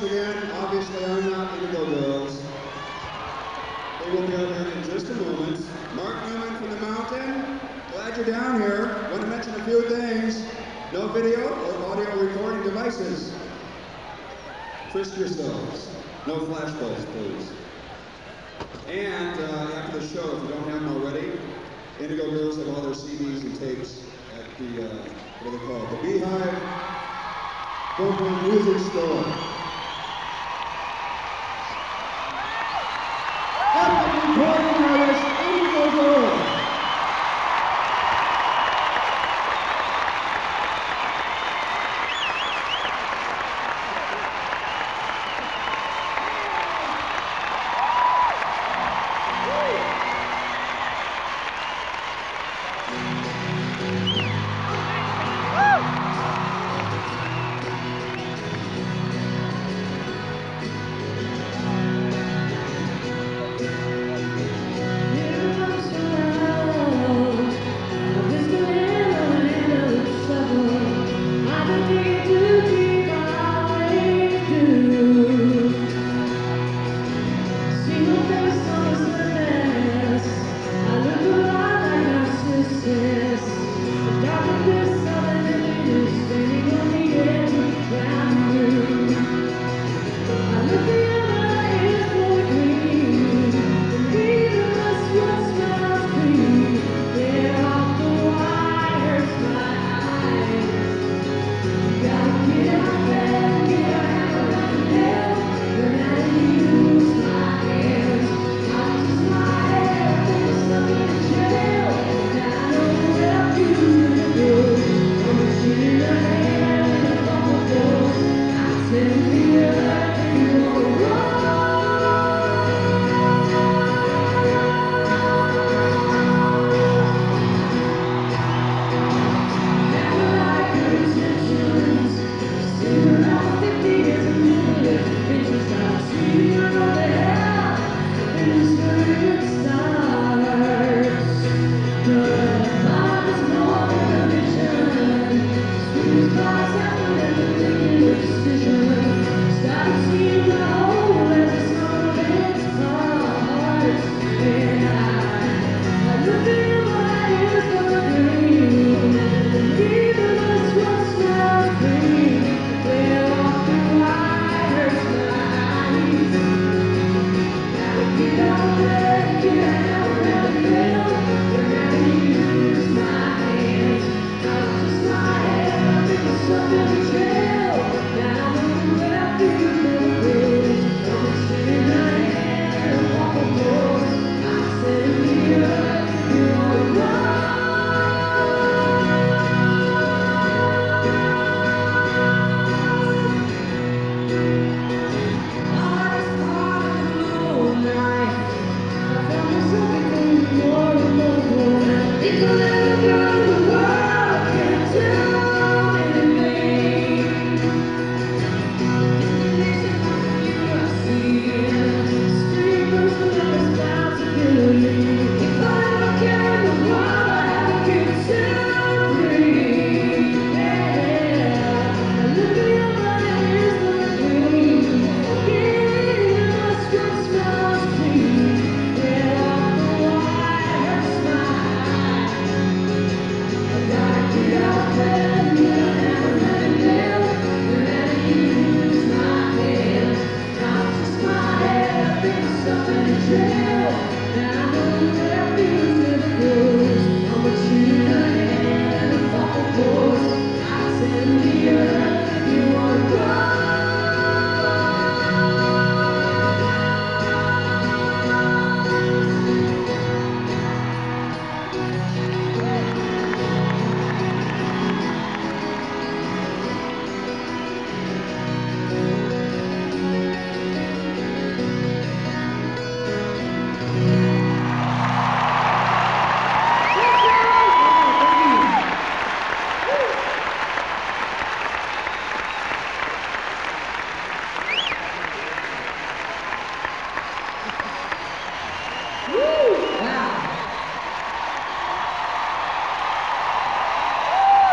again. Obviously, I'm not Indigo Girls. They will be out here in just a moment. Mark Newman from the Mountain. Glad you're down here. Want to mention a few things. No video or audio recording devices. Frisk yourselves. No flashbulbs, please. And after the show, if you don't have them already, Indigo Girls have all their CDs and tapes at the, what are they called? The Beehive Boom Boom Music Store.